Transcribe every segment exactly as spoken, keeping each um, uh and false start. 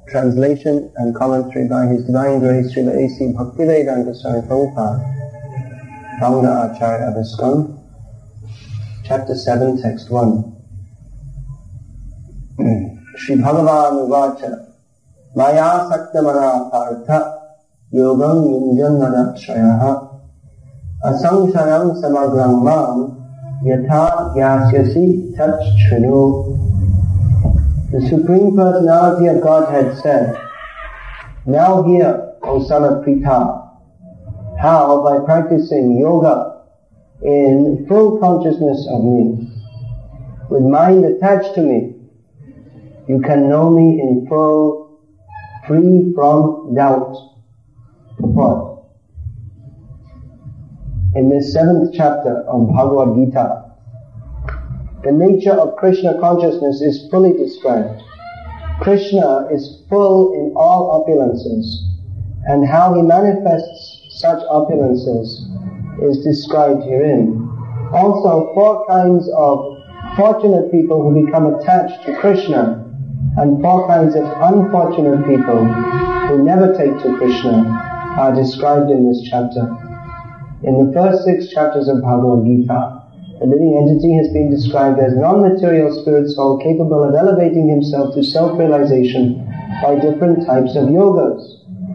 Translation and commentary by His Divine Grace Srila A C Bhaktivedanta Swami Prabhupada, Founder Acharya of ISKCON, Chapter seven, Text one. Shri Bhagavan Uvacha Maya Saktamana Partha Yogam Yunjanana Shrayaha Asamshayam Samagram Mam Yatha Yasyasi Tat Shrinu. The Supreme Personality of Godhead said, "Now hear, O son of Pritha, how by practicing yoga in full consciousness of me, with mind attached to me, you can know me in full, free from doubt." Purport. In this seventh chapter of Bhagavad Gita, the nature of Krishna consciousness is fully described. Krishna is full in all opulences, and how he manifests such opulences is described herein. Also, four kinds of fortunate people who become attached to Krishna, and four kinds of unfortunate people who never take to Krishna are described in this chapter. In the first six chapters of Bhagavad Gita, the living entity has been described as non-material spirit soul capable of elevating himself to self-realization by different types of yogas.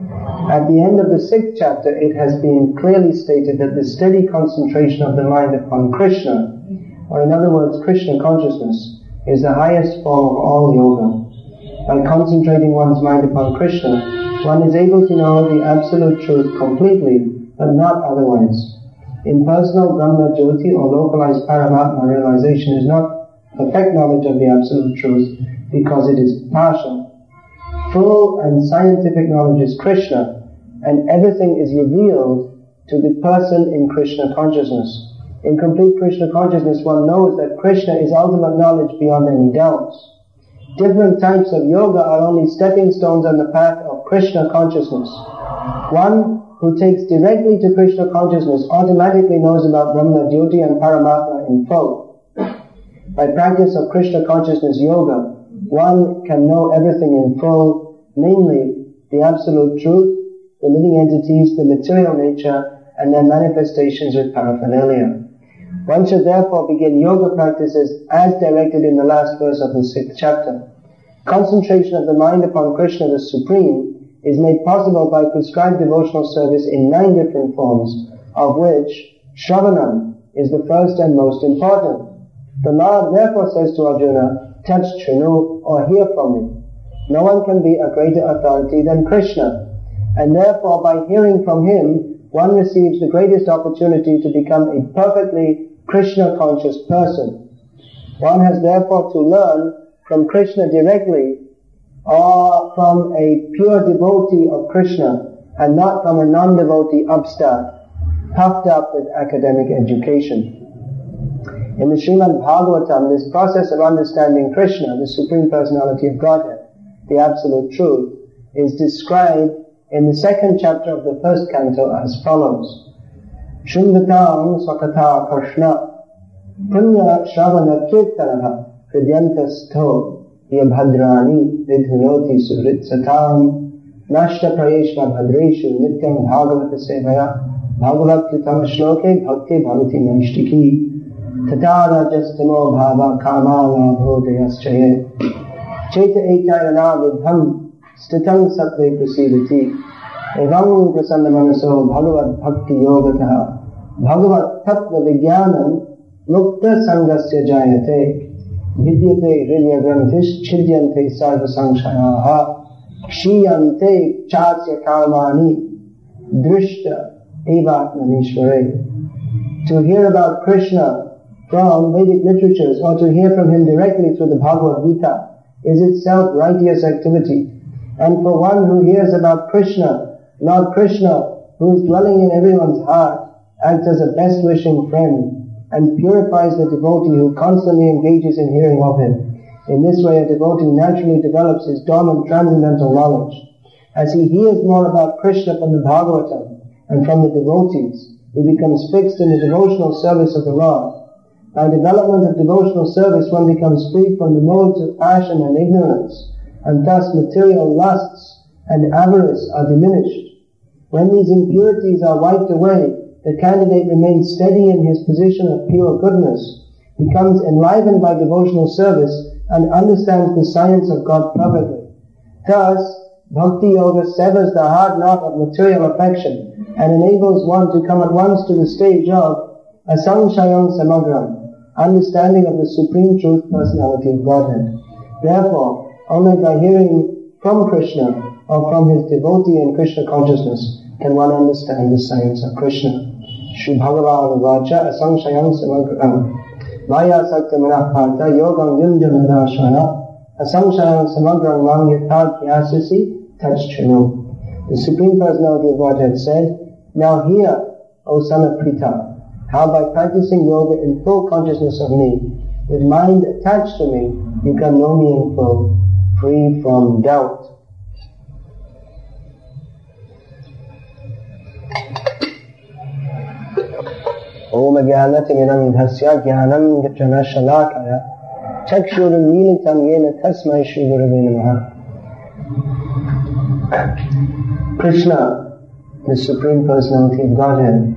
At the end of the sixth chapter, it has been clearly stated that the steady concentration of the mind upon Krishna, or in other words, Krishna consciousness, is the highest form of all yoga. By concentrating one's mind upon Krishna, one is able to know the absolute truth completely, but not otherwise. Impersonal Brahma Jyoti or localized Paramatma realization is not perfect knowledge of the absolute truth because it is partial. Full and scientific knowledge is Krishna, and everything is revealed to the person in Krishna consciousness. In complete Krishna consciousness, one knows that Krishna is ultimate knowledge beyond any doubts. Different types of yoga are only stepping stones on the path of Krishna consciousness. One who takes directly to Krishna consciousness automatically knows about Brahma Jyoti and Paramatma in full. By practice of Krishna consciousness yoga, one can know everything in full, namely the absolute truth, the living entities, the material nature, and their manifestations with paraphernalia. One should therefore begin yoga practices as directed in the last verse of the sixth chapter. Concentration of the mind upon Krishna the Supreme is made possible by prescribed devotional service in nine different forms, of which Shravanam is the first and most important. The Lord therefore says to Arjuna, "Tat Shrinu," or hear from me. No one can be a greater authority than Krishna, and therefore by hearing from him, one receives the greatest opportunity to become a perfectly Krishna-conscious person. One has therefore to learn from Krishna directly, or from a pure devotee of Krishna, and not from a non-devotee upstart, puffed up with academic education. In the Srimad Bhagavatam, this process of understanding Krishna, the Supreme Personality of Godhead, the Absolute Truth, is described in the second chapter of the first canto as follows. Shunvatam Swakata Krishna Punya Shravana Kirtanaha Hridyantasto Yabhadrani Vidhunoti Suritsatam Nashta Prayeshva Bhadreshu Nityam Bhagavata Sevaya Bhagavat Yutam Shloke Bhakti Bhavati Naishtiki Tatara Justamo Bhava Kamala Bhodayaschaye Cheta Ekayana Vidham Stitam Sattve Prasidati Evam Prasana Manaso Bhagavat Bhakti Yogataha Bhagavat Tattva Vijnanam Mukta Sangasya Jayate Vidyate Rilyagrantish Chidyante Sarva Sangshayaha Kshiyante Chatsya Karmani Drishta Evatmanishvare. To hear about Krishna from Vedic literatures or to hear from him directly through the Bhagavad Gita is itself righteous activity. And for one who hears about Krishna, Lord Krishna, who is dwelling in everyone's heart, acts as a best wishing friend and purifies the devotee who constantly engages in hearing of him. In this way, a devotee naturally develops his dormant transcendental knowledge. As he hears more about Krishna from the Bhagavatam and from the devotees, he becomes fixed in the devotional service of the Lord. By development of devotional service, one becomes free from the modes of passion and ignorance, and thus material lusts and avarice are diminished. When these impurities are wiped away, the candidate remains steady in his position of pure goodness, becomes enlivened by devotional service, and understands the science of God perfectly. Thus, Bhakti Yoga severs the hard knot of material affection and enables one to come at once to the stage of Asamshayam Samagram, understanding of the Supreme Truth Personality of Godhead. Therefore, only by hearing from Krishna or from his devotee in Krishna consciousness can one understand the science of Krishna. Shri Bhagavan Vacha Asamshayam Samagram Maya Satya Manapata Yogam Yunjamarashana Asamshayam Samagram Mam Yatad Yasasi Tachchinu. The Supreme Personality of Godhead said, now hear, O son of Pritha, how by practicing yoga in full consciousness of me, with mind attached to me, you can know me in full, free from doubt. Om Jnanati Midamidhasya Jnanam Gacchana Shalakaya Chakshuram Militam Yena Tasmai Shri Gurave Namaha. Krishna, the Supreme Personality of Godhead,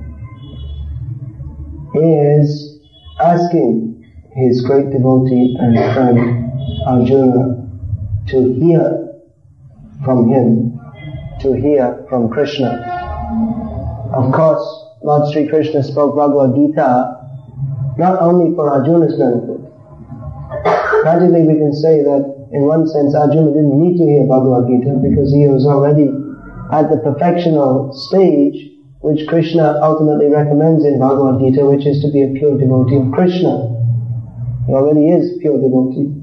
is asking his great devotee and friend Arjuna to hear from him, to hear from Krishna. Of course, Lord Sri Krishna spoke Bhagavad Gita not only for Arjuna's benefit. Practically we can say that in one sense Arjuna didn't need to hear Bhagavad Gita because he was already at the perfectional stage which Krishna ultimately recommends in Bhagavad Gita, which is to be a pure devotee of Krishna. He already is pure devotee.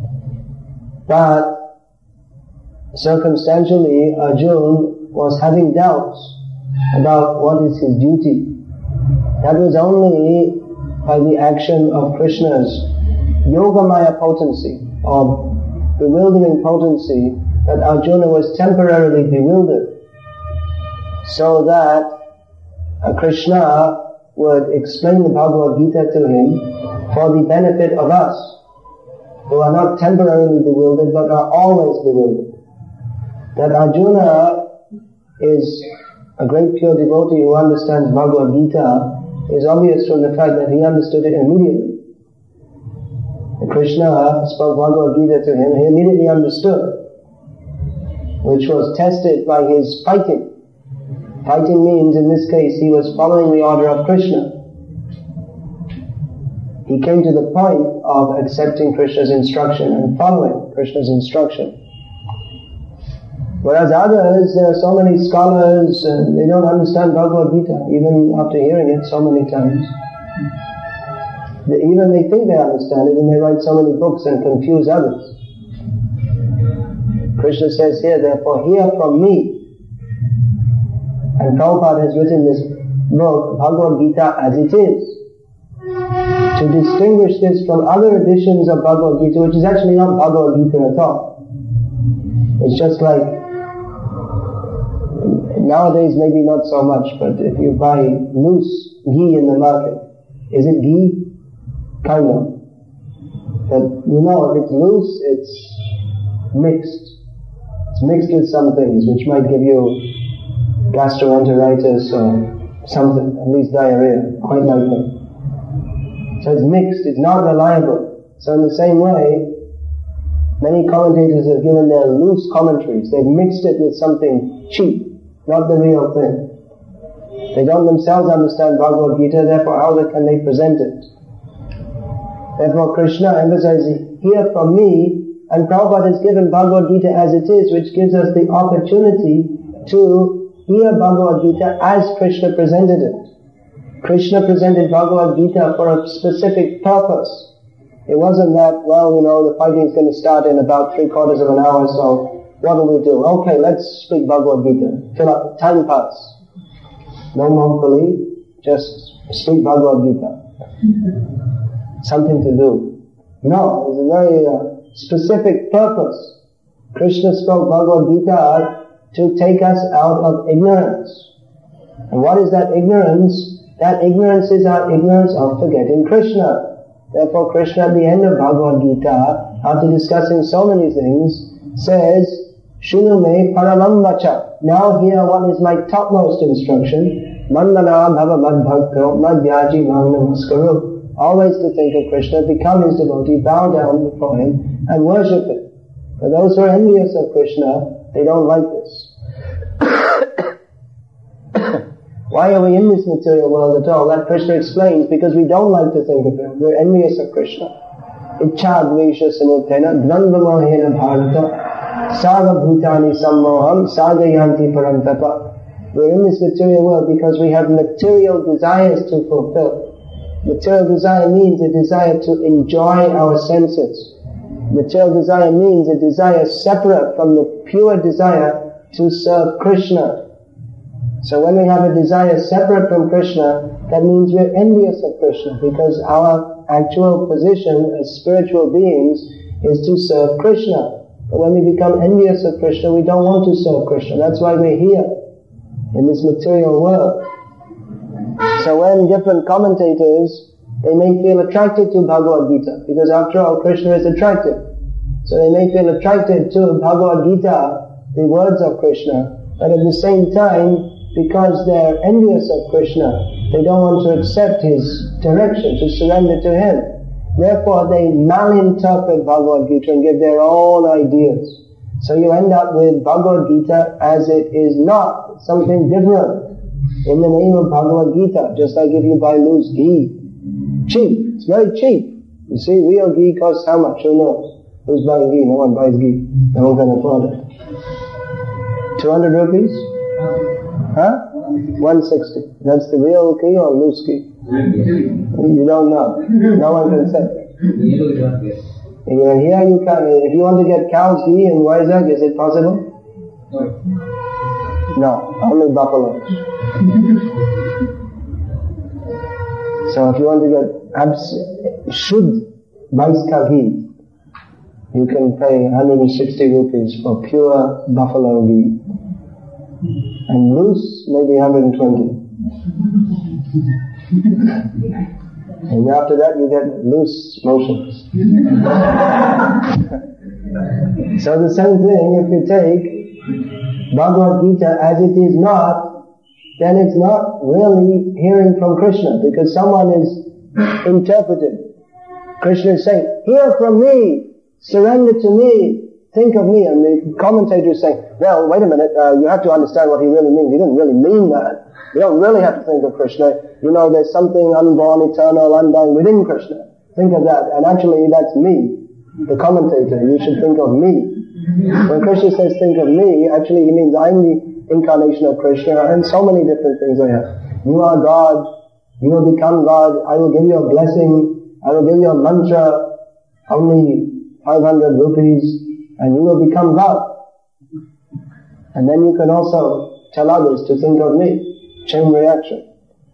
But circumstantially Arjuna was having doubts about what is his duty. That was only by the action of Krishna's Yogamaya potency, or bewildering potency, that Arjuna was temporarily bewildered, so that uh, Krishna would explain the Bhagavad Gita to him for the benefit of us, who are not temporarily bewildered but are always bewildered. That Arjuna is a great pure devotee who understands Bhagavad Gita is obvious from the fact that he understood it immediately. And Krishna spoke Bhagavad Gita to him, he immediately understood, which was tested by his fighting. Fighting means, in this case, he was following the order of Krishna. He came to the point of accepting Krishna's instruction and following Krishna's instruction. Whereas others, there are so many scholars, and they don't understand Bhagavad Gita, even after hearing it so many times. They, even they think they understand it, and they write so many books and confuse others. Krishna says here, therefore, hear from me. And Prabhupada has written this book, Bhagavad Gita, as it is, to distinguish this from other editions of Bhagavad Gita, which is actually not Bhagavad Gita at all. It's just like, nowadays maybe not so much, but if you buy loose ghee in the market, is it ghee? Kind of. But you know, if it's loose, it's mixed. It's mixed with some things which might give you gastroenteritis or something, at least diarrhea, quite likely. So it's mixed, it's not reliable. So in the same way, many commentators have given their loose commentaries. They've mixed it with something cheap, not the real thing. They don't themselves understand Bhagavad Gita, therefore how can they present it? Therefore Krishna emphasizes, hear from me, and Prabhupada has given Bhagavad Gita as it is, which gives us the opportunity to hear Bhagavad Gita as Krishna presented it. Krishna presented Bhagavad Gita for a specific purpose. It wasn't that, well, you know, the fighting is going to start in about three quarters of an hour, so what do we do? Okay, let's speak Bhagavad Gita. Fill up, time pass. No monthly, just speak Bhagavad Gita. Something to do. No, there's a very uh, specific purpose. Krishna spoke Bhagavad Gita to take us out of ignorance. And what is that ignorance? That ignorance is our ignorance of forgetting Krishna. Therefore Krishna at the end of Bhagavad Gita, after discussing so many things, says, Shunu me paramam vacha. Now hear what is my topmost instruction. Mandana bhava mad bhakto mad vyaji mam namaskaru. Always to think of Krishna, become his devotee, bow down before him and worship him. For those who are envious of Krishna, they don't like this. Why are we in this material world at all? That Krishna explains, because we don't like to think of him. We're envious of Krishna. Ichchadvesha samutena dvandvamohena bharata saga bhutani sammoham sagayanti parantapa. We're in this material world because we have material desires to fulfill. Material desire means a desire to enjoy our senses. Material desire means a desire separate from the pure desire to serve Krishna. So when we have a desire separate from Krishna, that means we're envious of Krishna, because our actual position as spiritual beings is to serve Krishna. But when we become envious of Krishna, we don't want to serve Krishna. That's why we're here in this material world. So when different commentators, they may feel attracted to Bhagavad Gita, because after all, Krishna is attractive. So they may feel attracted to Bhagavad Gita, the words of Krishna, but at the same time, because they're envious of Krishna, they don't want to accept his direction, to surrender to him. Therefore, they malinterpret Bhagavad Gita and give their own ideas. So you end up with Bhagavad Gita as it is not, something different, in the name of Bhagavad Gita, just like if you buy loose ghee. Cheap. It's very cheap. You see, real ghee costs how much? Who knows? Who's buying ghee? No one buys ghee. No one can afford it. two hundred rupees? Huh? one sixty. That's the real ghee or loose ghee? You don't know. No one can say. Here you can. If you want to get cow's ghee in Vizag, is it possible? No. Only buffaloes. So if you want to get abs- should Vaiska ghee, you can pay one hundred sixty rupees for pure buffalo ghee. And loose, maybe one hundred twenty. And after that you get loose motions. So the same thing, if you take Bhagavad Gita as it is not, then it's not really hearing from Krishna, because someone is interpreting. Krishna is saying, hear from me, surrender to me, think of me. And the commentator is saying, well, wait a minute, uh, you have to understand what he really means. He didn't really mean that. You don't really have to think of Krishna. You know, there's something unborn, eternal, undying within Krishna. Think of that. And actually, that's me, the commentator. You should think of me. When Krishna says think of me, actually he means I'm the incarnation of Krishna, and so many different things I have. You are God. You will become God. I will give you a blessing. I will give you a mantra. Only five hundred rupees. And you will become God. And then you can also tell others to think of me. Chain reaction.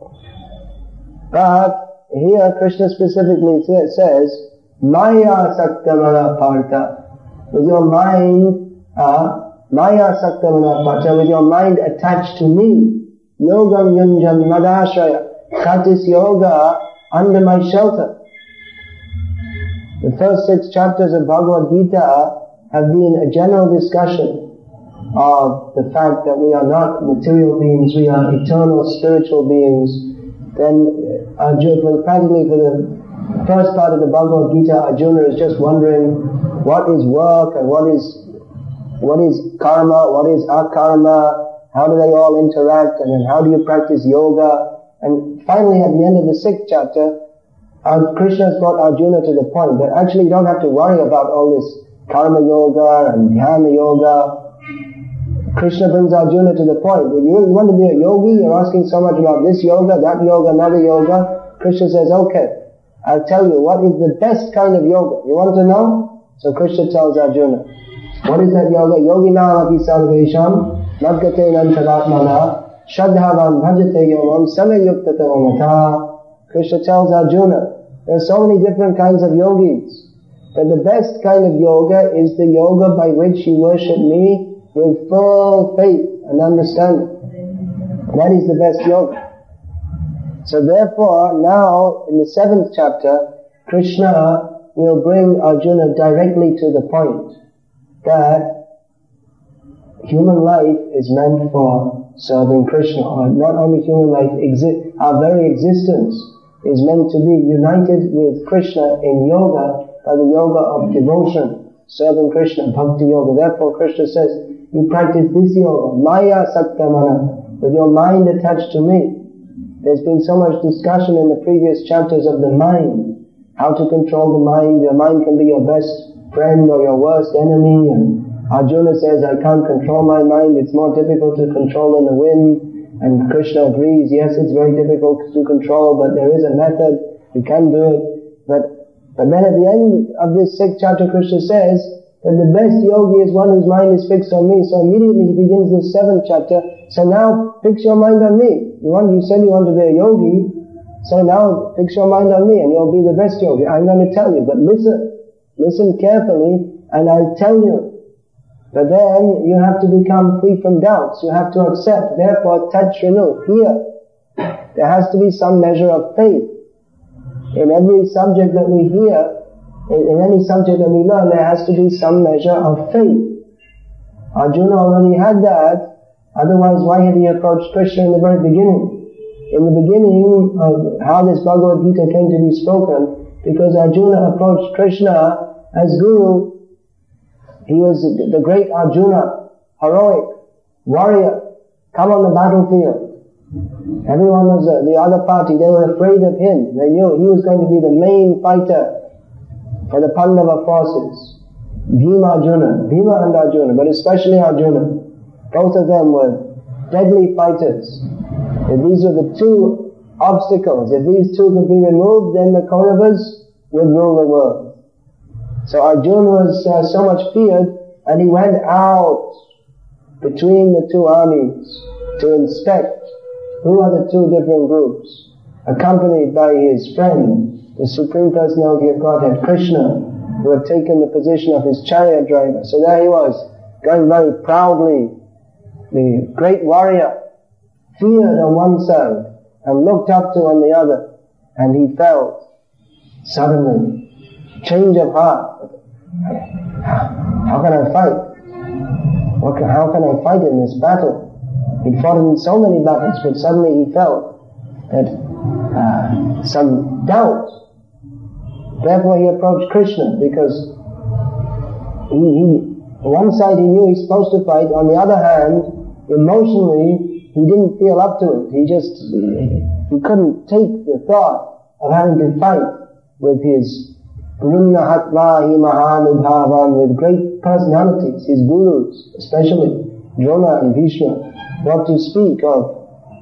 But here Krishna specifically says, Maya Saktamana Partha. With your mind, uh, Maya Saktamana Partha, with your mind attached to me, Yogam Yunjan Madashaya. Practice yoga under my shelter. The first six chapters of Bhagavad Gita have been a general discussion of the fact that we are not material beings, we are eternal spiritual beings. Then Arjuna, practically for the first part of the Bhagavad Gita, Arjuna is just wondering what is work and what is what is karma, what is akarma, how do they all interact, and then how do you practice yoga. And finally at the end of the sixth chapter, Krishna has brought Arjuna to the point that actually you don't have to worry about all this karma yoga and dhyana yoga. Krishna brings Arjuna to the point. If you want to be a yogi, you're asking so much about this yoga, that yoga, another yoga. Krishna says, okay, I'll tell you what is the best kind of yoga. You want to know? So Krishna tells Arjuna, what is that yoga? Yoginam api sarvesham nadgate nantaratmana shadhavan bhajate yomam samayuktata vamata. Krishna tells Arjuna, there are so many different kinds of yogis. But the best kind of yoga is the yoga by which you worship me with full faith and understanding. That is the best yoga. So therefore, now in the seventh chapter, Krishna will bring Arjuna directly to the point. that human life is meant for serving Krishna, or not only human life, exi- our very existence is meant to be united with Krishna in yoga, by the yoga of devotion, serving Krishna, bhakti yoga. Therefore Krishna says, you practice this yoga, maya saktamana, with your mind attached to me. There's been so much discussion in the previous chapters of the mind, how to control the mind. Your mind can be your best friend or your worst enemy, and Arjuna says, I can't control my mind, it's more difficult to control than the wind. And Krishna agrees, yes, it's very difficult to control, but there is a method, you can do it. But but then at the end of this sixth chapter, Krishna says that the best yogi is one whose mind is fixed on me. So immediately he begins the seventh chapter, so now fix your mind on me. You want, you said you want to be a yogi, so now fix your mind on me and you'll be the best yogi. I'm going to tell you, but listen, listen carefully and I'll tell you. But then you have to become free from doubts. You have to accept. Therefore, tat shrinu, hear. There has to be some measure of faith. In every subject that we hear, in, in any subject that we learn, there has to be some measure of faith. Arjuna already had that. Otherwise, why had he approached Krishna in the very beginning? In the beginning of how this Bhagavad Gita came to be spoken, because Arjuna approached Krishna as Guru. He was the great Arjuna, heroic, warrior, come on the battlefield. Everyone was, uh, the other party, they were afraid of him. They knew he was going to be the main fighter for the Pandava forces. Bhima Arjuna, Bhima and Arjuna, but especially Arjuna. Both of them were deadly fighters. If these were the two obstacles, if these two could be removed, then the Kauravas would rule the world. So Arjuna was uh, so much feared, and he went out between the two armies to inspect who are the two different groups, accompanied by his friend, the Supreme Personality of Godhead, Krishna, who had taken the position of his chariot driver. So there he was, going very proudly, the great warrior, feared on one side, and looked up to on the other, and he felt, suddenly, change of heart. How can I fight? What can, how can I fight in this battle? He'd fought in so many battles, but suddenly he felt that uh, some doubt. Therefore he approached Krishna, because he, he, on one side he knew he's supposed to fight, on the other hand, emotionally, he didn't feel up to it. He just, he, he couldn't take the thought of having to fight with his Brunnahatvahi Mahanubhavan, with great personalities, his gurus, especially Drona and Bhishma. Not to speak of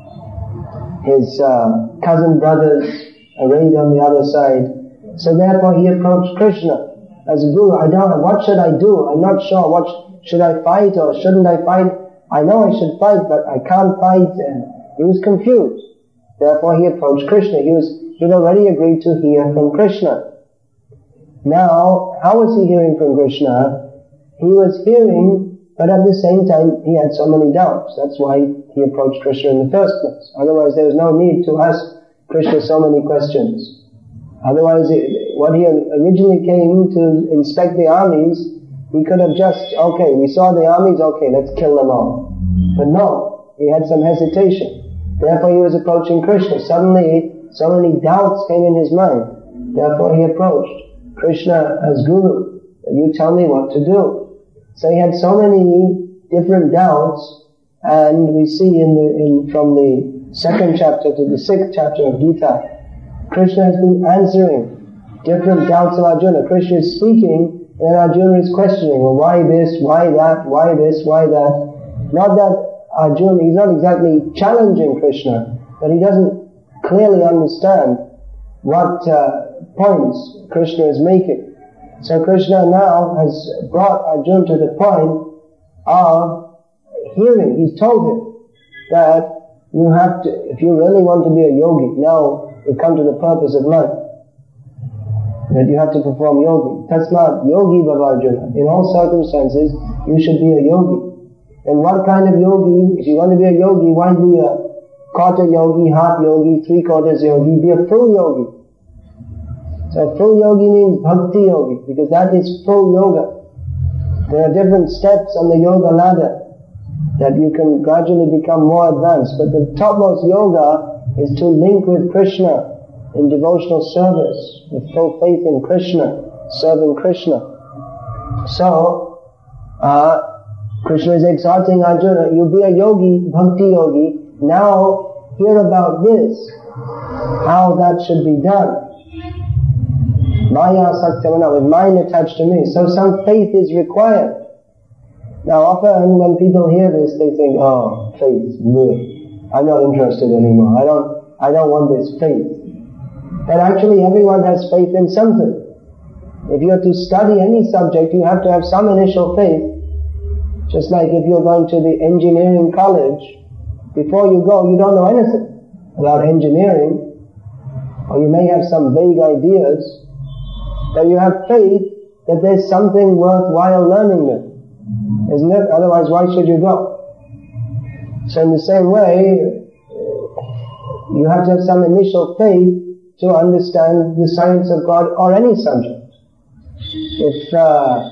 his uh, cousin brothers arrayed on the other side. So therefore he approached Krishna as a guru. I don't know, what should I do? I'm not sure. What sh- should I fight or shouldn't I fight? I know I should fight, but I can't fight. And he was confused. Therefore he approached Krishna. He was he'd already agreed to hear from Krishna. Now, how was he hearing from Krishna? He was hearing, but at the same time, he had so many doubts. That's why he approached Krishna in the first place. Otherwise, there was no need to ask Krishna so many questions. Otherwise, it, what he originally came to inspect the armies, he could have just, okay, we saw the armies, okay, let's kill them all. But no, he had some hesitation. Therefore, he was approaching Krishna. Suddenly, so many doubts came in his mind. Therefore, he approached Krishna as Guru. You tell me what to do. So he had so many different doubts, and we see in the, in, from the second chapter to the sixth chapter of Gita, Krishna has been answering different doubts of Arjuna. Krishna is speaking, and Arjuna is questioning, well, why this, why that, why this, why that. Not that Arjuna, he's not exactly challenging Krishna, but he doesn't clearly understand what uh, points Krishna is making. So Krishna now has brought Arjuna to the point of hearing. He's told him that you have to, if you really want to be a yogi, now we come to the purpose of life, that you have to perform yogi. Tasmat yogi bhava Arjuna. In all circumstances, you should be a yogi. And what kind of yogi? If you want to be a yogi, why be a quarter yogi, half yogi, three quarters yogi? Be a full yogi. So full yogi means bhakti yogi, because that is full yoga. There are different steps on the yoga ladder that you can gradually become more advanced. But the topmost yoga is to link with Krishna in devotional service, with full faith in Krishna, serving Krishna. So, uh, Krishna is exhorting Arjuna, you be a yogi, bhakti yogi, now hear about this, how that should be done. Maya saktamana, with mind attached to me. So some faith is required. Now often when people hear this, they think, oh, faith, bleh. I'm not interested anymore. I don't, I don't want this faith. But actually everyone has faith in something. If you're to study any subject, you have to have some initial faith. Just like if you're going to the engineering college, before you go, you don't know anything about engineering, or you may have some vague ideas, but you have faith that there's something worthwhile learning there. Isn't it? Otherwise, why should you go? So in the same way, you have to have some initial faith to understand the science of God or any subject. If, uh,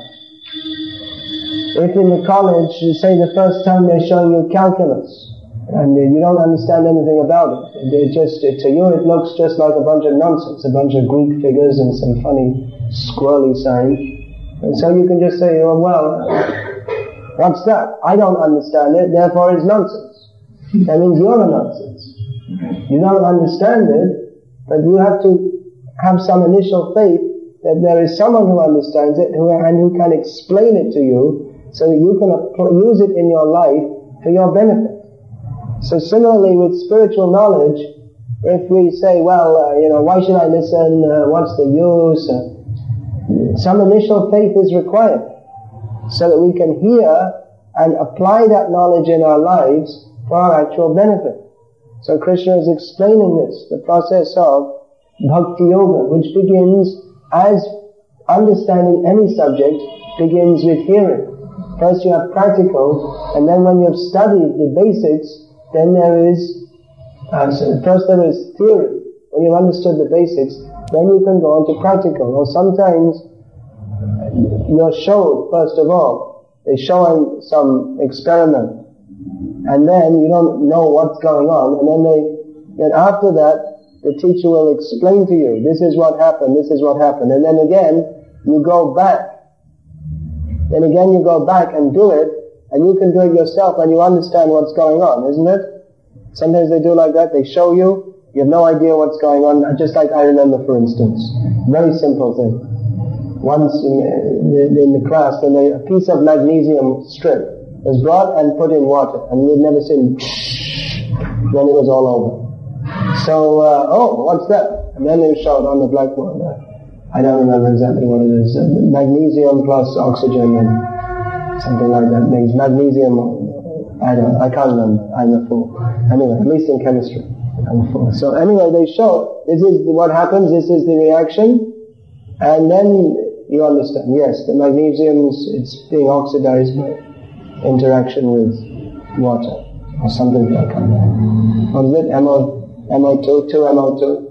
if in the college, you say the first time they're showing you calculus, and you don't understand anything about it, they just, to you it looks just like a bunch of nonsense, a bunch of Greek figures and some funny squirrely signs. And so you can just say, oh well, what's that? I don't understand it, therefore it's nonsense. That means you're a nonsense. You don't understand it, but you have to have some initial faith that there is someone who understands it who, and who can explain it to you so that you can use it in your life for your benefit. So similarly with spiritual knowledge, if we say, well, uh, you know, why should I listen? Uh, what's the use? Uh, some initial faith is required so that we can hear and apply that knowledge in our lives for our actual benefit. So Krishna is explaining this, the process of bhakti yoga, which begins as understanding any subject begins with hearing. First you have practical, and then when you have studied the basics, then there is, uh, so first there is theory. When you've understood the basics, then you can go on to practical. Or sometimes you're showed, first of all, they're showing some experiment, and then you don't know what's going on, and then they, then after that, the teacher will explain to you, this is what happened, this is what happened, and then again, you go back. Then again you go back and do it, and you can do it yourself and you understand what's going on, isn't it? Sometimes they do like that, they show you, you have no idea what's going on, just like I remember for instance. Very simple thing. Once in, in the class, then a piece of magnesium strip was brought and put in water, and we'd never seen then it was all over. So, uh, oh, what's that? And then they showed on the blackboard. Uh, I don't remember exactly what it is. Uh, magnesium plus oxygen and something like that. Means magnesium. I don't. I can't remember. I'm a fool. Anyway, at least in chemistry, I'm a fool. So anyway, they show this is what happens. This is the reaction, and then you understand. Yes, the magnesium is it's being oxidized by interaction with water or something like that. What is it? M O M O two, two M O two.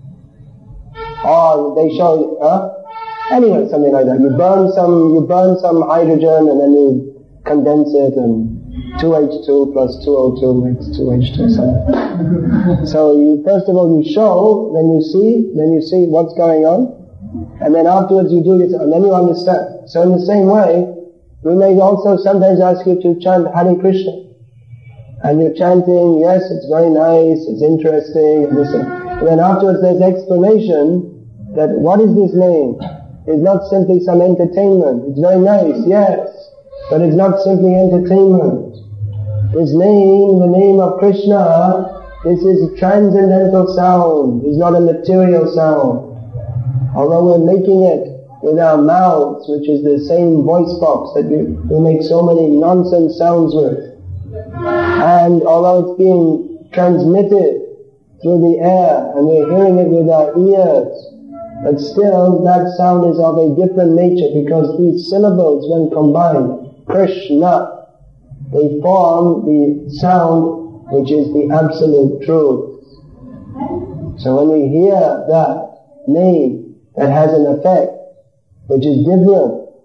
Or they show, huh? Anyway, something like that. You burn some, you burn some hydrogen and then you condense it, and two H two plus two O two makes two H two. Something. So you, first of all you show, then you see, then you see what's going on, and then afterwards you do it, and then you understand. So in the same way, we may also sometimes ask you to chant Hare Krishna. And you're chanting, yes, it's very nice, it's interesting, and this and, and then afterwards there's explanation that what is this name? It's not simply some entertainment. It's very nice, yes, but it's not simply entertainment. This name, the name of Krishna, this is transcendental sound. It's not a material sound. Although we're making it with our mouths, which is the same voice box that we, we make so many nonsense sounds with. And although it's being transmitted through the air and we're hearing it with our ears, but still that sound is of a different nature because these syllables, when combined, Krishna, they form the sound which is the absolute truth. So when we hear that name that has an effect which is different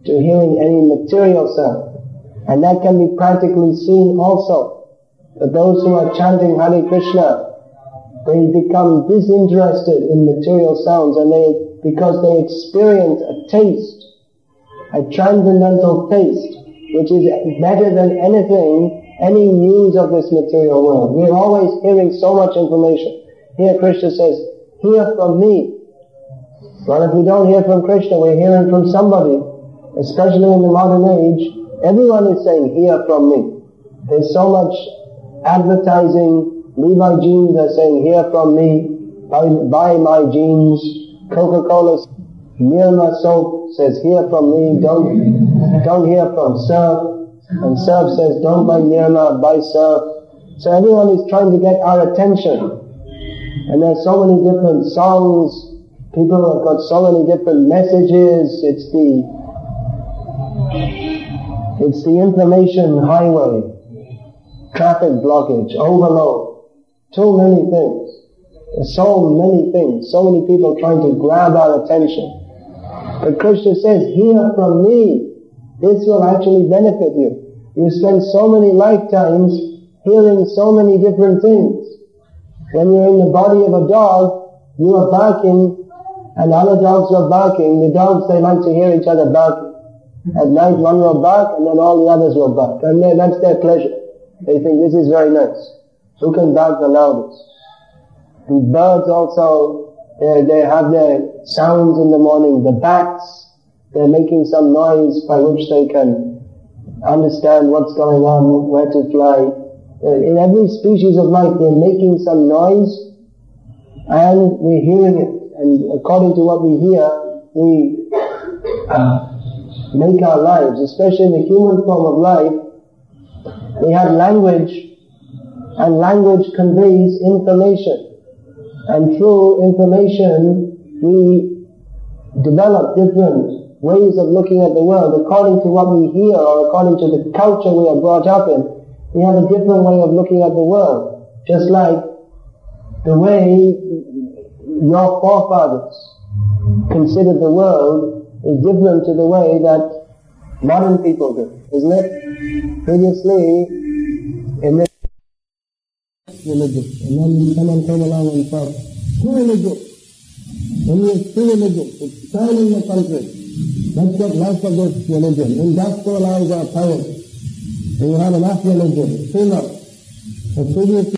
to hearing any material sound. And that can be practically seen also. That those who are chanting Hare Krishna, they become disinterested in material sounds, and they, because they experience a taste, a transcendental taste, which is better than anything, any news of this material world. We're always hearing so much information. Here Krishna says, hear from me. Well, if we don't hear from Krishna, we're hearing from somebody. Especially in the modern age, everyone is saying, hear from me. There's so much advertising. Levi Jeans are saying, hear from me, buy, buy my jeans. Coca-Cola, Nirma soap says, hear from me, don't, don't hear from Surf. And Surf says, don't buy Nirma, buy Surf. So everyone is trying to get our attention. And there's so many different songs, people have got so many different messages, it's the, it's the information highway, traffic blockage, overload. Too many things. There's so many things. So many people trying to grab our attention. But Krishna says, hear from me. This will actually benefit you. You spend so many lifetimes hearing so many different things. When you're in the body of a dog, you are barking, and other dogs are barking. The dogs, they like to hear each other barking. At night one will bark, and then all the others will bark. And then that's their pleasure. They think this is very nice. Who can bark the loudest? The birds also, they, they have their sounds in the morning. The bats, they're making some noise by which they can understand what's going on, where to fly. In every species of life, they're making some noise, and we're hearing it. And according to what we hear, we uh, make our lives, especially in the human form of life. We have language, and language conveys information. And through information, we develop different ways of looking at the world. According to what we hear, or according to the culture we are brought up in, we have a different way of looking at the world. Just like the way your forefathers considered the world is different to the way that modern people do, isn't it? Previously, in this religion, and then someone came along and said, too religious. When you're too religious, it's turning the country. Let's get less of this religion. Industrialize our parents. We have enough religion, too much. The previous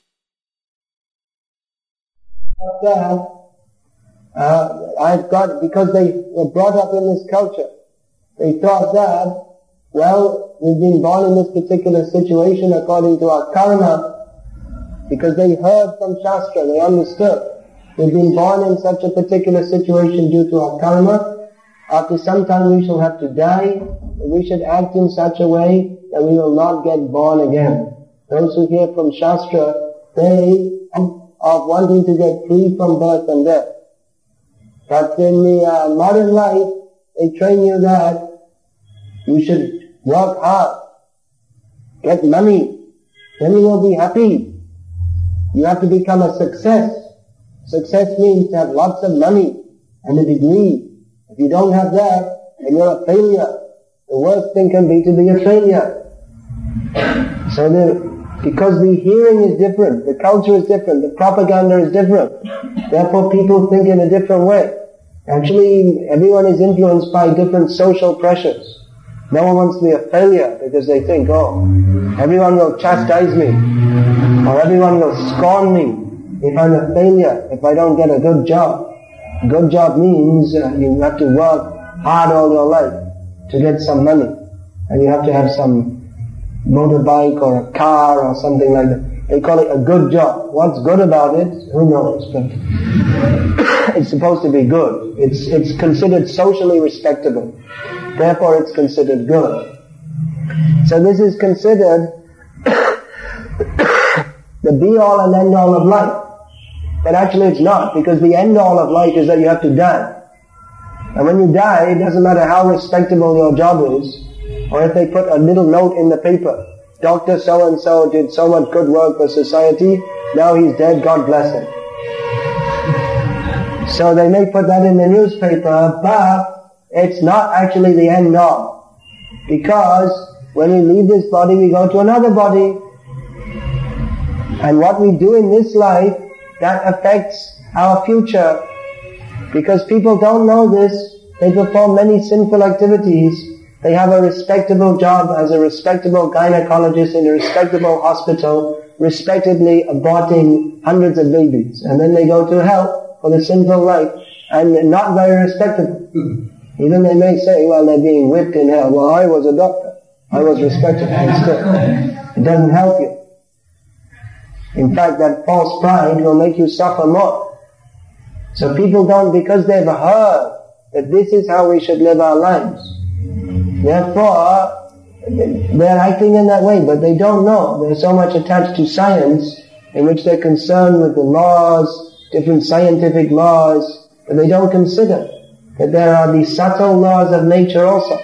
that, uh, I've got, because they were brought up in this culture, they thought that, well, we've been born in this particular situation according to our karma, because they heard from Shastra, they understood. We've been born in such a particular situation due to our karma. After some time we shall have to die. We should act in such a way that we will not get born again. Those who hear from Shastra, they are wanting to get free from birth and death. But in the uh, modern life, they train you that you should work hard, get money, then you will be happy. You have to become a success. Success means to have lots of money and a degree. If you don't have that, then you're a failure. The worst thing can be to be a failure. So the, because the hearing is different, the culture is different, the propaganda is different, therefore people think in a different way. Actually, everyone is influenced by different social pressures. No one wants to be a failure because they think, oh, everyone will chastise me, or everyone will scorn me if I'm a failure, if I don't get a good job. A good job means uh, you have to work hard all your life to get some money, and you have to have some motorbike or a car or something like that. They call it a good job. What's good about it? Who knows? But it's supposed to be good. It's it's considered socially respectable. Therefore it's considered good. So this is considered the be-all and end-all of life. But actually it's not, because the end-all of life is that you have to die. And when you die, it doesn't matter how respectable your job is, or if they put a little note in the paper, Doctor so-and-so did so much good work for society, now he's dead, God bless him. So they may put that in the newspaper, but it's not actually the end all. Because when we leave this body, we go to another body. And what we do in this life, that affects our future. Because people don't know this, they perform many sinful activities. They have a respectable job as a respectable gynecologist in a respectable hospital, respectably aborting hundreds of babies. And then they go to hell for the sinful life, and not very respectable. Even they may say, well, they're being whipped in hell. Well, I was a doctor. I was respectable. Still, it doesn't help you. In fact, that false pride will make you suffer more. So people don't, because they've heard that this is how we should live our lives. Therefore, they're acting in that way, but they don't know. They're so much attached to science, in which they're concerned with the laws, different scientific laws, but they don't consider that there are these subtle laws of nature also.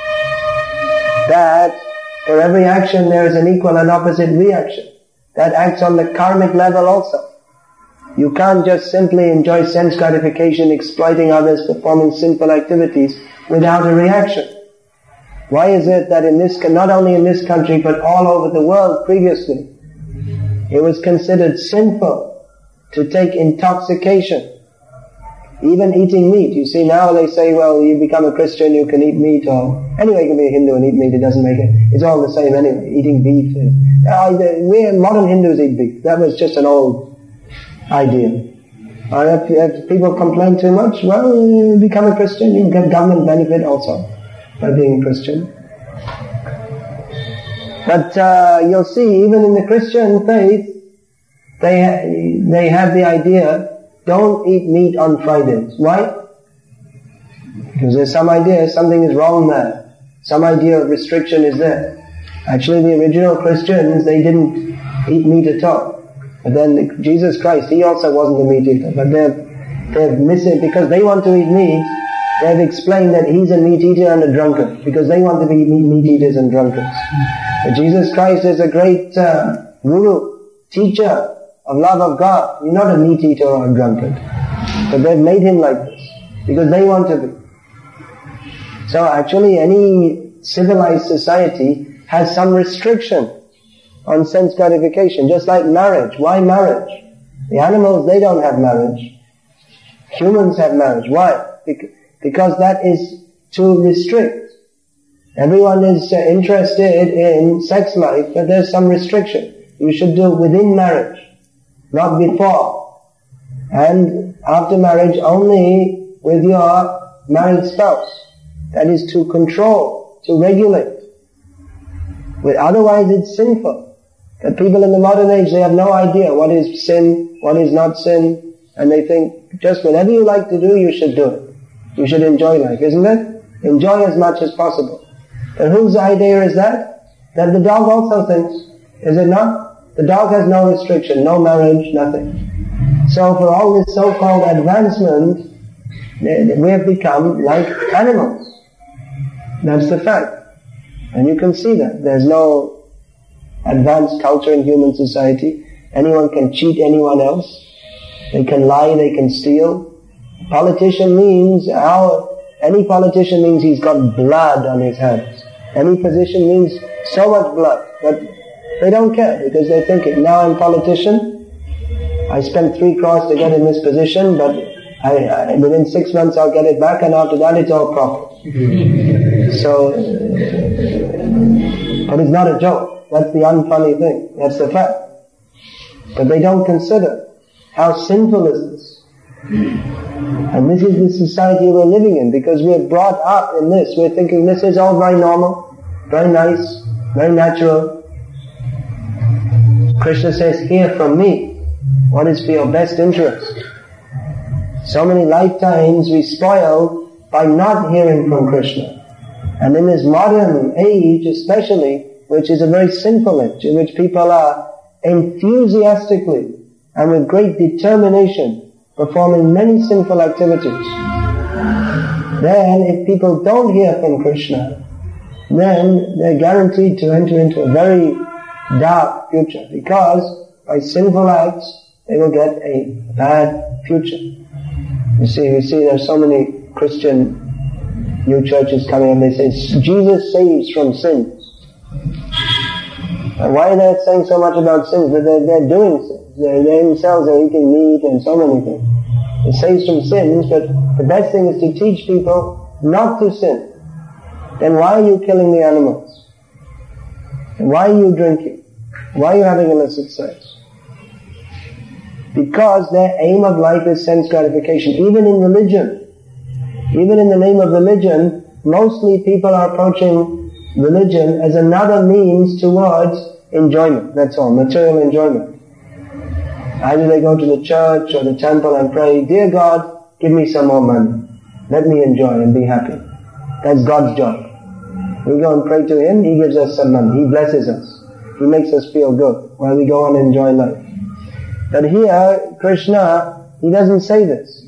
That for every action there is an equal and opposite reaction. That acts on the karmic level also. You can't just simply enjoy sense gratification, exploiting others, performing sinful activities without a reaction. Why is it that in this, not only in this country, but all over the world previously, it was considered sinful to take intoxication, even eating meat? You see, now they say, well, you become a Christian, you can eat meat, or anyway, you can be a Hindu and eat meat, it doesn't make it. It's all the same anyway, eating beef. Uh, we modern Hindus eat beef. That was just an old idea. Or if, if people complain too much, well, you become a Christian, you get government benefit also by being a Christian. But uh, you'll see, even in the Christian faith, they ha- they have the idea, don't eat meat on Fridays. Why? Because there's some idea, something is wrong there. Some idea of restriction is there. Actually, the original Christians, they didn't eat meat at all. But then the, Jesus Christ, He also wasn't a meat eater. But they've, they've missed it because they want to eat meat. They've explained that He's a meat eater and a drunkard, because they want to be meat eaters and drunkards. But Jesus Christ is a great uh, guru, teacher of love of God. He's not a meat eater or a drunkard. But they've made Him like this, because they want to be. So actually any civilized society has some restriction on sense gratification, just like marriage. Why marriage? The animals, they don't have marriage. Humans have marriage. Why? Because that is to restrict. Everyone is uh, interested in sex life, but there's some restriction. You should do it within marriage, not before. And after marriage, only with your married spouse. That is to control, to regulate. But otherwise it's sinful. But people in the modern age, they have no idea what is sin, what is not sin, and they think just whatever you like to do, you should do it. You should enjoy life, isn't it? Enjoy as much as possible. But whose idea is that? That the dog also thinks. Is it not? The dog has no restriction, no marriage, nothing. So for all this so-called advancement, we have become like animals. That's the fact. And you can see that. There's no advanced culture in human society. Anyone can cheat anyone else. They can lie, they can steal. Politician means, our, any politician means he's got blood on his hands. Any position means so much blood. But they don't care, because they think, now I'm a politician, I spent three crores to get in this position, but I, I, within six months I'll get it back, and after that it's all profit. So, but it's not a joke. That's the unfunny thing. That's the fact. But they don't consider how sinful is this. And this is the society we're living in, because we're brought up in this. We're thinking this is all very normal, very nice, very natural. Krishna says, hear from me what is for your best interest. So many lifetimes we spoil by not hearing from Krishna. And in this modern age especially, which is a very sinful age, in which people are enthusiastically and with great determination performing many sinful activities, then if people don't hear from Krishna, then they're guaranteed to enter into a very dark future, because by sinful acts they will get a bad future. You see, you see there are so many Christian new churches coming and they say, Jesus saves from sins. And why are they saying so much about sins? But they're, they're doing sins. They're, they themselves are eating meat and so many things. It saves from sins, but the best thing is to teach people not to sin. Then why are you killing the animals? And why are you drinking? Why are you having illicit sex? Because their aim of life is sense gratification. Even in religion, even in the name of religion, mostly people are approaching religion as another means towards enjoyment. That's all, material enjoyment. Either they go to the church or the temple and pray, "Dear God, give me some more money. Let me enjoy and be happy." That's God's job. We go and pray to Him, He gives us some money. He blesses us. He makes us feel good while we go on and enjoy life. But here, Krishna, He doesn't say this.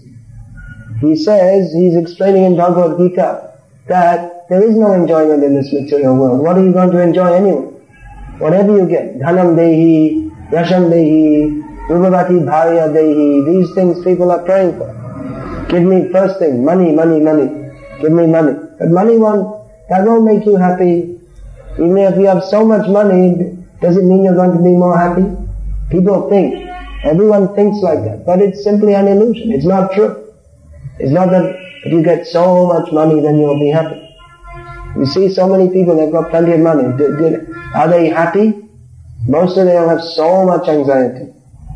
He says, He's explaining in Bhagavad Gita that there is no enjoyment in this material world. What are you going to enjoy anyway? Whatever you get, dhanam dehi, yasham dehi, rupavati bharya dehi, these things people are praying for. Give me first thing, money, money, money. Give me money. But money won't, that won't make you happy. Even if you have so much money, does it mean you're going to be more happy? People think, everyone thinks like that, but it's simply an illusion. It's not true. It's not that if you get so much money then you'll be happy. You see so many people, they've got plenty of money. Did, did, are they happy? Most of them have so much anxiety.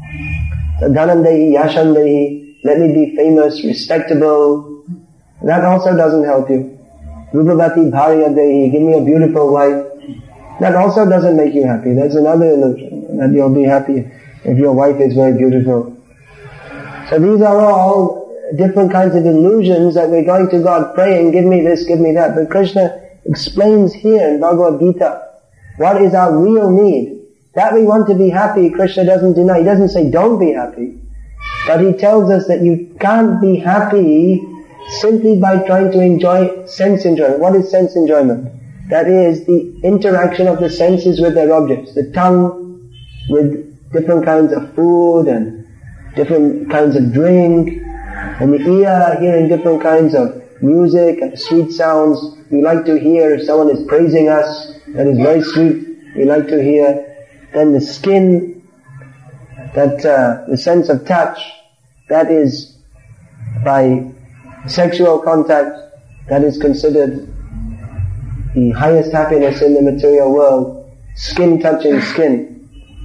Dhanam dehi, yasham dehi, let me be famous, respectable. That also doesn't help you. Rupavati bharya dehi, give me a beautiful wife. That also doesn't make you happy. That's another illusion, that you'll be happy if your wife is very beautiful. So these are all different kinds of illusions that we're going to God praying, give me this, give me that. But Krishna explains here in Bhagavad Gita what is our real need. That we want to be happy, Krishna doesn't deny. He doesn't say don't be happy. But He tells us that you can't be happy simply by trying to enjoy sense enjoyment. What is sense enjoyment? That is the interaction of the senses with their objects. The tongue with different kinds of food and different kinds of drink, and the ear hearing different kinds of music and sweet sounds. We like to hear if someone is praising us, that is very sweet, we like to hear. Then the skin, that uh, the sense of touch, that is by sexual contact, that is considered the highest happiness in the material world. Skin touching skin.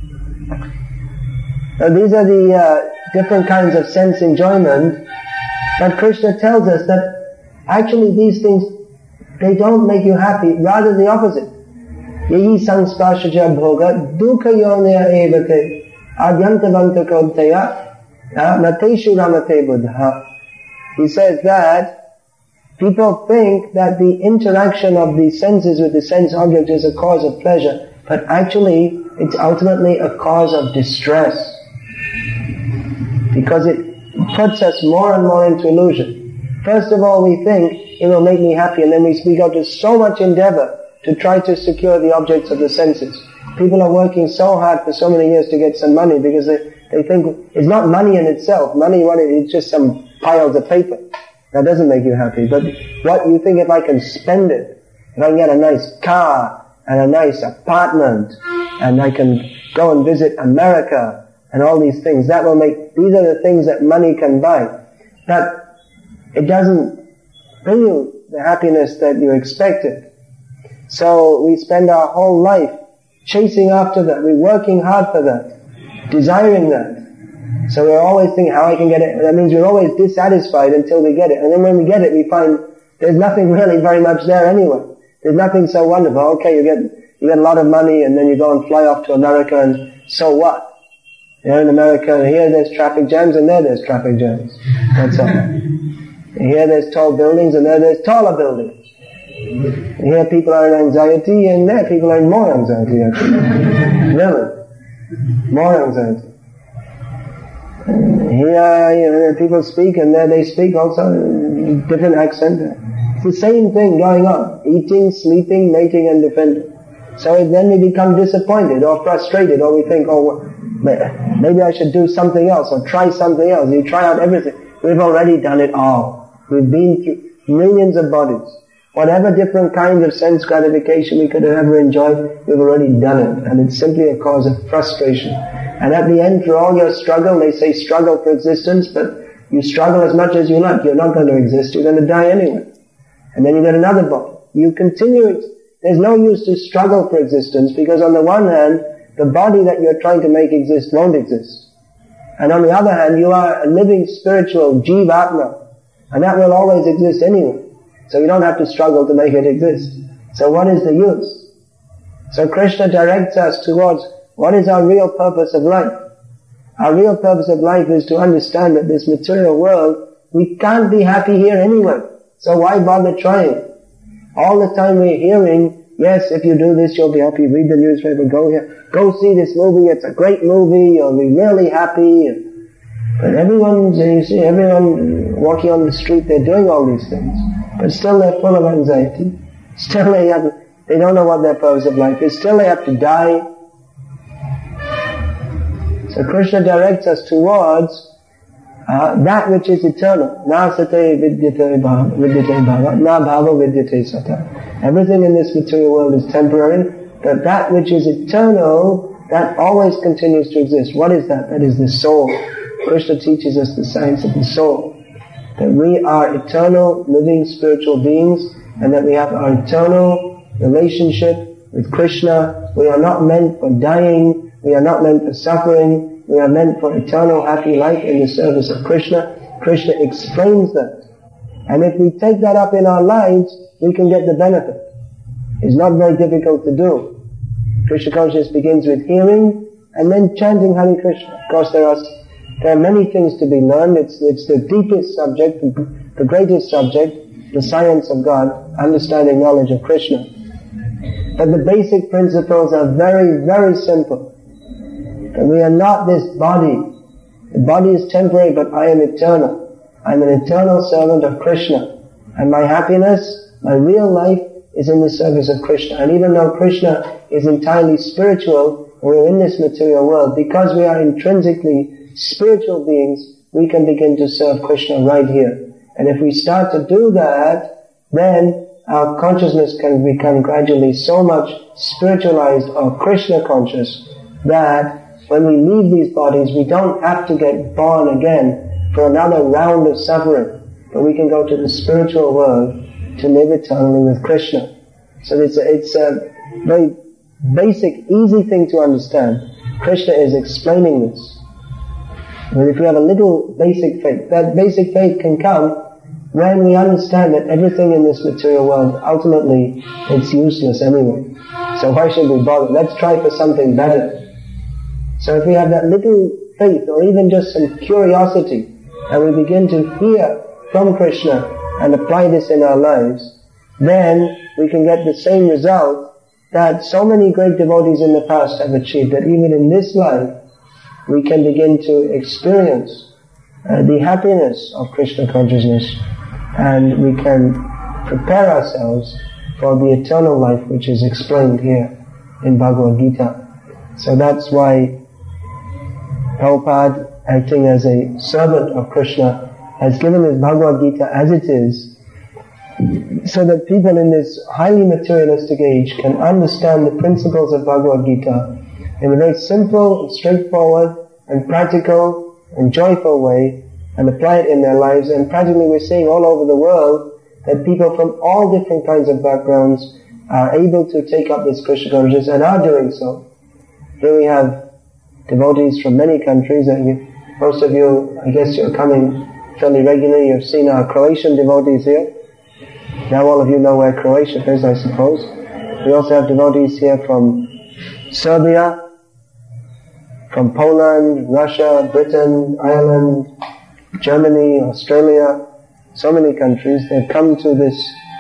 Now these are the uh, different kinds of sense enjoyment, but Krishna tells us that actually these things, they don't make you happy, rather the opposite. Yahi sangsparshaja bhoga dukha yonaya evate adyantavanta kodtaya nateshu ramate buddha. He says that people think that the interaction of the senses with the sense object is a cause of pleasure, but actually it's ultimately a cause of distress, because it puts us more and more into illusion. First of all, we think it will make me happy, and then we, we go to so much endeavor to try to secure the objects of the senses. People are working so hard for so many years to get some money because they, they think it's not money in itself. Money, what it, it's just some piles of paper. That doesn't make you happy. But what you think, if I can spend it, if I can get a nice car and a nice apartment, and I can go and visit America and all these things, that will make, these are the things that money can buy. But it doesn't bring you the happiness that you expected. So we spend our whole life chasing after that. We're working hard for that, desiring that. So we're always thinking how I can get it. That means we're always dissatisfied until we get it. And then when we get it, we find there's nothing really very much there anyway. There's nothing so wonderful. Okay, you get you get a lot of money, and then you go and fly off to America, and so what? You're in America, and here there's traffic jams, and there there's traffic jams. That's all. Here there's tall buildings, and there there's taller buildings. Here people are in anxiety, and there people are in more anxiety, actually. Really. More anxiety. Here, you know, people speak, and there they speak also in different accent. It's the same thing going on. Eating, sleeping, mating, and defending. So then we become disappointed or frustrated, or we think, oh, maybe I should do something else, or try something else. You try out everything. We've already done it all. We've been through millions of bodies. Whatever different kinds of sense gratification we could have ever enjoyed, we've already done it. And it's simply a cause of frustration. And at the end, for all your struggle, they say struggle for existence, but you struggle as much as you like. You're not going to exist. You're going to die anyway. And then you get another body. You continue it. There's no use to struggle for existence, because on the one hand, the body that you're trying to make exist won't exist. And on the other hand, you are a living spiritual Jivatma, and that will always exist anyway. So you don't have to struggle to make it exist. So what is the use? So Krishna directs us towards what is our real purpose of life. Our real purpose of life is to understand that this material world, we can't be happy here anyway. So why bother trying? All the time we're hearing, yes, if you do this, you'll be happy. Read the newspaper, go here, go see this movie. It's a great movie. You'll be really happy. But everyone, you see, everyone walking on the street, they're doing all these things, but still they're full of anxiety. Still they have, they don't know what their purpose of life is. Still they have to die. So Krishna directs us towards uh, that which is eternal. Na sate vidyate bhava, vidyate bhava, na bhava vidyate sata. Everything in this material world is temporary, but that which is eternal, that always continues to exist. What is that? That is the soul. Krishna teaches us the science of the soul. That we are eternal, living spiritual beings, and that we have our eternal relationship with Krishna. We are not meant for dying. We are not meant for suffering. We are meant for eternal happy life in the service of Krishna. Krishna explains that. And if we take that up in our lives, we can get the benefit. It's not very difficult to do. Krishna consciousness begins with hearing and then chanting Hare Krishna. Of course there are, there are many things to be learned. It's, it's the deepest subject, the greatest subject, the science of God, understanding knowledge of Krishna. But the basic principles are very, very simple. That we are not this body. The body is temporary, but I am eternal. I am an eternal servant of Krishna. And my happiness, my real life, is in the service of Krishna. And even though Krishna is entirely spiritual, we're in this material world, because we are intrinsically spiritual beings, we can begin to serve Krishna right here. And if we start to do that, then our consciousness can become gradually so much spiritualized or Krishna conscious that when we leave these bodies, we don't have to get born again for another round of suffering, but we can go to the spiritual world to live eternally with Krishna. So it's a, it's a very basic, easy thing to understand. Krishna is explaining this. But if we have a little basic faith, that basic faith can come when we understand that everything in this material world, ultimately, it's useless anyway. So why should we bother? Let's try for something better. So if we have that little faith, or even just some curiosity, and we begin to hear from Krishna and apply this in our lives, then we can get the same result that so many great devotees in the past have achieved, that even in this life, we can begin to experience uh, the happiness of Krishna consciousness, and we can prepare ourselves for the eternal life which is explained here in Bhagavad Gita. So that's why Prabhupada, acting as a servant of Krishna, has given this Bhagavad Gita as it is, so that people in this highly materialistic age can understand the principles of Bhagavad Gita in a very simple, and straightforward, and practical, and joyful way, and apply it in their lives. And practically we're seeing all over the world that people from all different kinds of backgrounds are able to take up this Krishna consciousness and are doing so. Here we have devotees from many countries. And you, most of you, I guess you're coming fairly regularly. You've seen our Croatian devotees here. Now all of you know where Croatia is, I suppose. We also have devotees here from Serbia, from Poland, Russia, Britain, Ireland, Germany, Australia, so many countries. They've come to this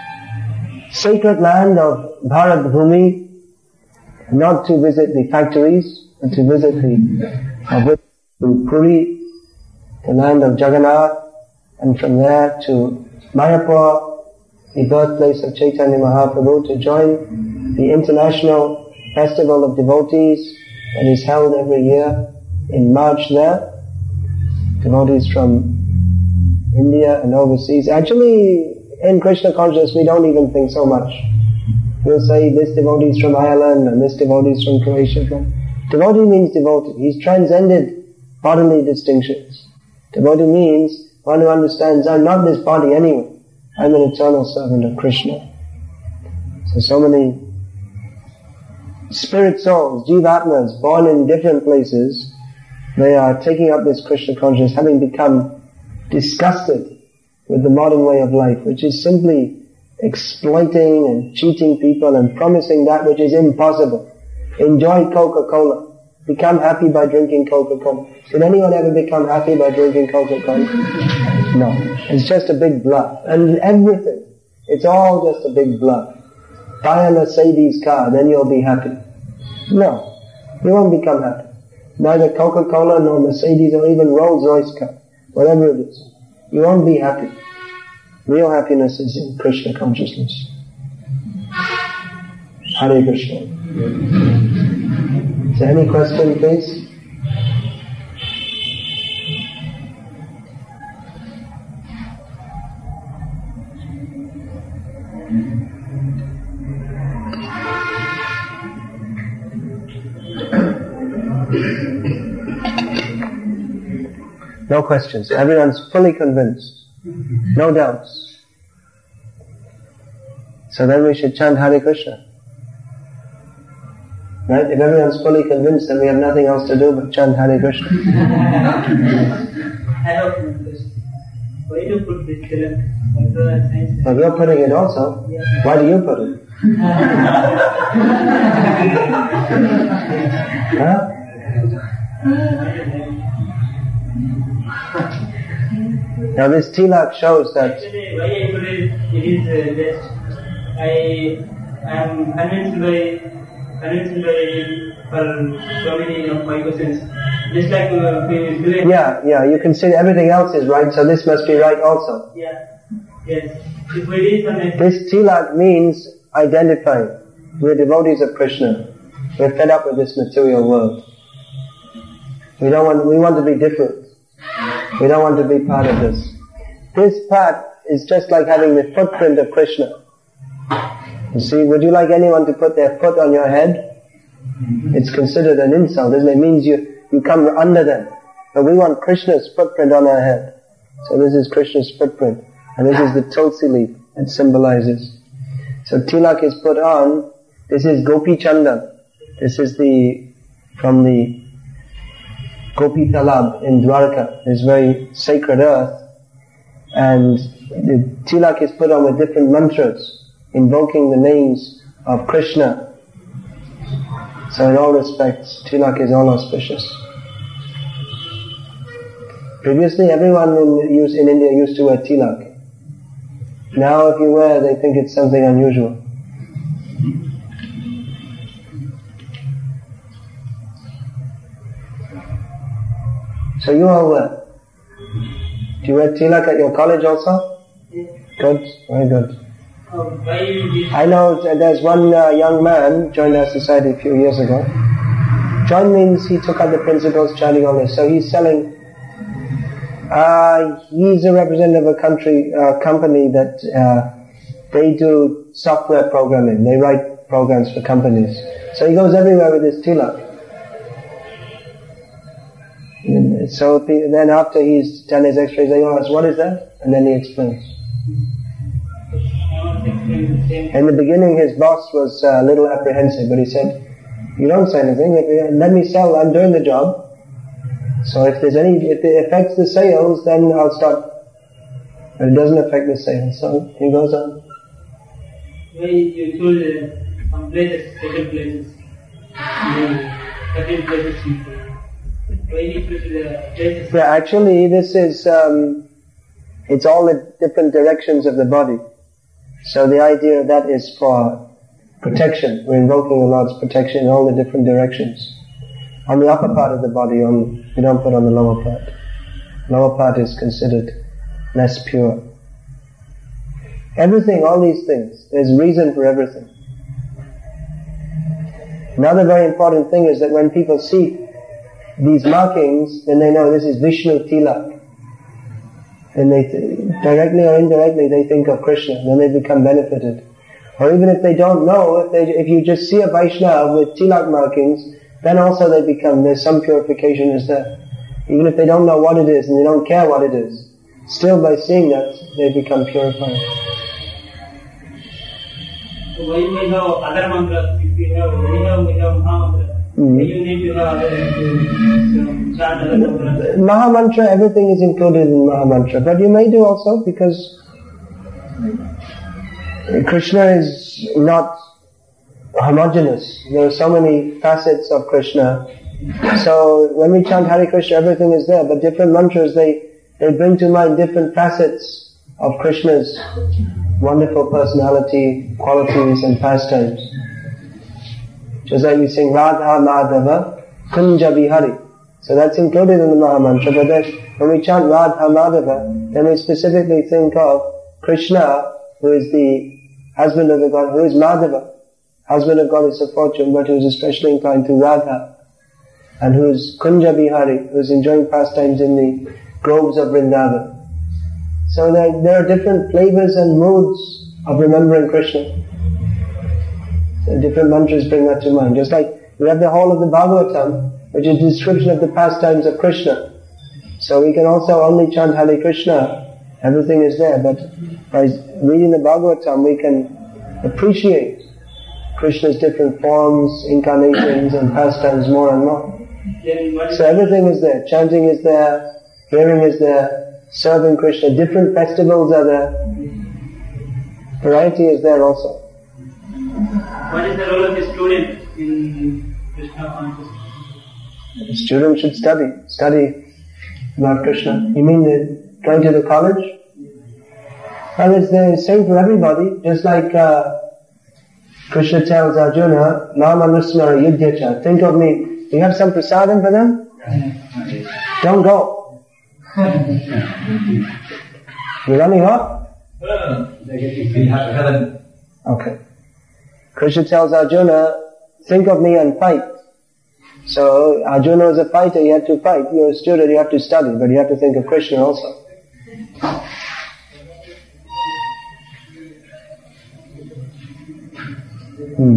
sacred land of Bharat Bhumi, not to visit the factories, but to visit the uh, Puri, the land of Jagannath, and from there to Mayapur, the birthplace of Chaitanya Mahaprabhu, to join the International Festival of Devotees that is held every year in March there. Devotees from India and overseas. Actually, In Krishna consciousness we don't even think so much. We'll say this devotee is from Ireland and this devotee is from Croatia. Devotee means devotee. He's transcended bodily distinctions. Devotee means one who understands, I'm not this body anyway. I'm an eternal servant of Krishna. So, so many spirit souls, jivatmas, born in different places, they are taking up this Krishna consciousness, having become disgusted with the modern way of life, which is simply exploiting and cheating people and promising that which is impossible. Enjoy Coca-Cola. Become happy by drinking Coca-Cola. Did anyone ever become happy by drinking Coca-Cola? No. It's just a big bluff. And everything, it's all just a big bluff. Buy a Mercedes car, then you'll be happy. No. You won't become happy. Neither Coca-Cola nor Mercedes or even Rolls-Royce car. Whatever it is. You won't be happy. Real happiness is in Krishna consciousness. Hare Krishna. Is there any question, please? No questions. Everyone's fully convinced. No doubts. So then we should chant Hare Krishna. Right? If everyone's fully convinced, then we have nothing else to do but chant Hare Krishna. I have one question. Why do you put this tilak? Well, you're putting it also. Yeah. Why do you put it? Huh? Now this tilak shows that... Actually, why I put it, it is uh, just, I am convinced by, convinced by it for so many of my questions. Just like uh, today. Yeah, yeah, you consider everything else is right, so this must be right also. Yeah, yes. If we did something... This tilak means identifying. We're devotees of Krishna. We're fed up with this material world. We don't want, we want to be different. We don't want to be part of this. This part is just like having the footprint of Krishna. You see, would you like anyone to put their foot on your head? It's considered an insult, isn't it? It means you, you come under them. But we want Krishna's footprint on our head. So this is Krishna's footprint. And this is the tulsi leaf that symbolizes. So tilak is put on. This is Gopi Chandan. This is the, from the Gopi Talab in Dwarka, this very sacred earth, and the tilak is put on with different mantras, invoking the names of Krishna. So in all respects, tilak is all auspicious. Previously, everyone in, use, in India used to wear tilak. Now if you wear, they think it's something unusual. So you all wear. Do you wear tilak at your college also? Yes. Good, very good. Uh, why you I know there's one uh, young man joined our society a few years ago. Join means he took up the principles, chanting all this. So he's selling, uh, he's a representative of a country, uh, company that, uh, they do software programming. They write programs for companies. So he goes everywhere with his tilak. So the, then after he's done his x-rays, they ask, what is that? And then he explains. In the beginning his boss was a little apprehensive, but he said, you don't say anything, if, let me sell, I'm doing the job. So if there's any, if it affects the sales, then I'll start. But it doesn't affect the sales, so he goes on. Why you told uh, some places, certain places, certain places you why you choose the places? Yeah, actually this is, um, it's all the different directions of the body. So the idea of that is for protection. We're invoking the Lord's protection in all the different directions. On the upper part of the body, on we don't put on the lower part. Lower part is considered less pure. Everything, all these things, there's reason for everything. Another very important thing is that when people see these markings, then they know this is Vishnu Tilak. then they, th- directly or indirectly, they think of Krishna, then they become benefited. Or even if they don't know, if they, if you just see a Vaishnava with tilak markings, then also they become, there's some purification is there. Even if they don't know what it is and they don't care what it is, still by seeing that, they become purified. So when we have other mantras, if we have, we have, we have Maha Mantra, mm-hmm. you need to have other to chant other mantras. Maha Mantra, everything is included in Maha Mantra, but you may do also because Krishna is not homogeneous. There are so many facets of Krishna. So when we chant Hare Krishna, everything is there, but different mantras, they, they bring to mind different facets of Krishna's wonderful personality, qualities and pastimes. Just like we sing Radha Madhava Kunja Vihari. So that's included in the Maha Mantra, but then when we chant Radha Madhava, then we specifically think of Krishna, who is the husband of the God, who is Madhava, husband of Goddess of Fortune, but who is especially inclined to Radha, and who is Kunja Vihari, who is enjoying pastimes in the groves of Vrindavan. So there, there are different flavors and moods of remembering Krishna. So different mantras bring that to mind. Just like we have the whole of the Bhagavatam, which is a description of the pastimes of Krishna. So we can also only chant Hare Krishna, everything is there, but by reading the Bhagavatam we can appreciate Krishna's different forms, incarnations and pastimes more and more. So everything is there, chanting is there, hearing is there, serving Krishna, different festivals are there, variety is there also. What is the role of the student in Krishna consciousness? The student should study, study about Krishna. You mean the, going to the college? Well, it's the same for everybody, just like uh, Krishna tells Arjuna, Nama Nusmara Yudhyacha, think of me. Do you have some prasadam for them? Don't go. You're running off? Okay. Krishna tells Arjuna, think of me and fight. So Arjuna is a fighter, he had to fight. You're a student, you have to study, but you have to think of Krishna also. Hmm.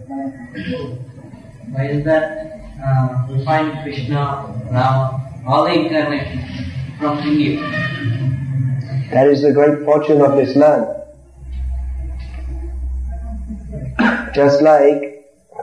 Why is that uh, we find Krishna, Rama, all the incarnations from India? That is the great fortune of this land. Just like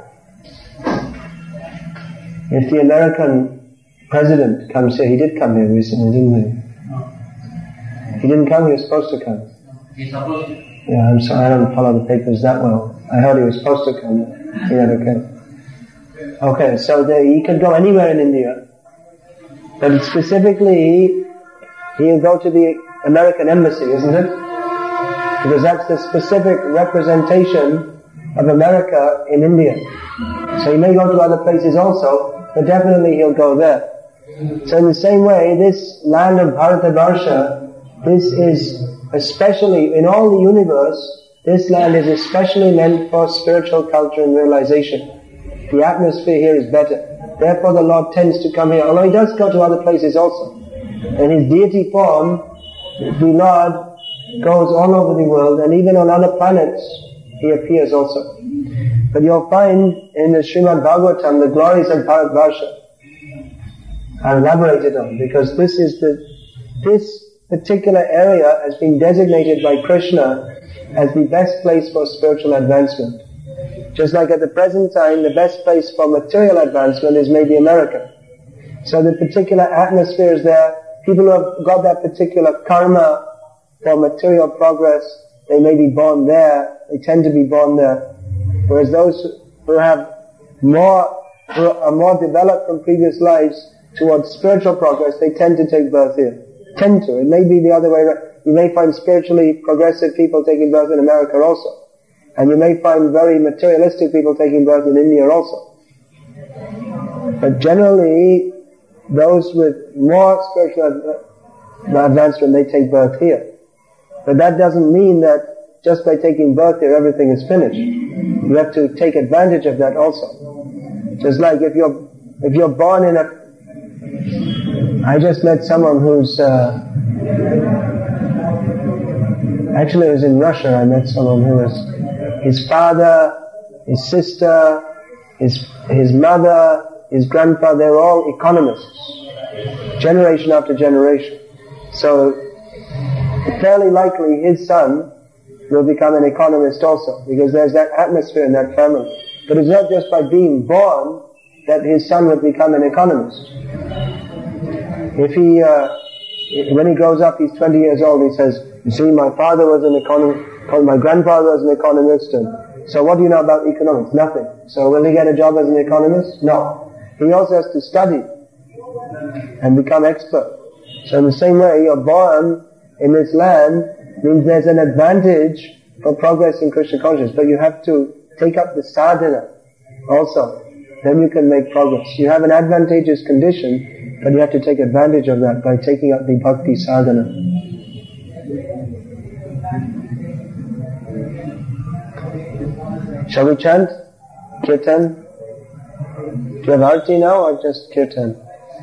if the American president comes here, he did come here recently, didn't he? No. He didn't come, he was supposed to come. He's supposed to. Yeah, I'm sorry, I don't follow the papers that well. I heard he was supposed to come, he never came. Okay, so the, he could go anywhere in India, but specifically he'll go to the American embassy, isn't it? Because that's the specific representation of America in India. So he may go to other places also, but definitely he'll go there. So in the same way, this land of Bharatavarsha, this is especially, in all the universe, this land is especially meant for spiritual culture and realization. The atmosphere here is better. Therefore the Lord tends to come here, although He does go to other places also. In His deity form, the Lord goes all over the world, and even on other planets, He appears also. But you'll find in the Srimad Bhagavatam, the glories of Bharatvarsha are elaborated on, because this is the, this particular area has been designated by Krishna as the best place for spiritual advancement. Just like at the present time, the best place for material advancement is maybe America. So the particular atmosphere is there. People who have got that particular karma for material progress, they may be born there. They tend to be born there. Whereas those who have more, who are more developed from previous lives towards spiritual progress, they tend to take birth here. Tend to. It may be the other way around. You may find spiritually progressive people taking birth in America also. And you may find very materialistic people taking birth in India also. But generally, those with more spiritual advancement, they take birth here. But that doesn't mean that just by taking birth here, everything is finished. You have to take advantage of that also. Just like if you're, if you're born in a, I just met someone who's, uh, Actually, it was in Russia. I met someone who was his father, his sister, his his mother, his grandfather. They were all economists, generation after generation. So, fairly likely his son will become an economist also, because there's that atmosphere in that family. But it's not just by being born that his son will become an economist. If he, uh, when he grows up, he's twenty years old, he says, you see, my father was an economist, my grandfather was an economist, and so what do you know about economics? Nothing. So will he get a job as an economist? No. He also has to study and become expert. So in the same way, you're born in this land means there's an advantage for progress in Krishna consciousness, but you have to take up the sadhana also. Then you can make progress. You have an advantageous condition, but you have to take advantage of that by taking up the bhakti sadhana. Shall we chant? Kirtan? Do you have arti now or just kirtan?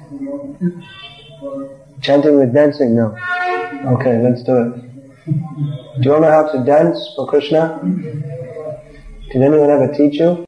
Chanting with dancing? No. Okay, let's do it. Do you all know how to dance for Krishna? Did anyone ever teach you?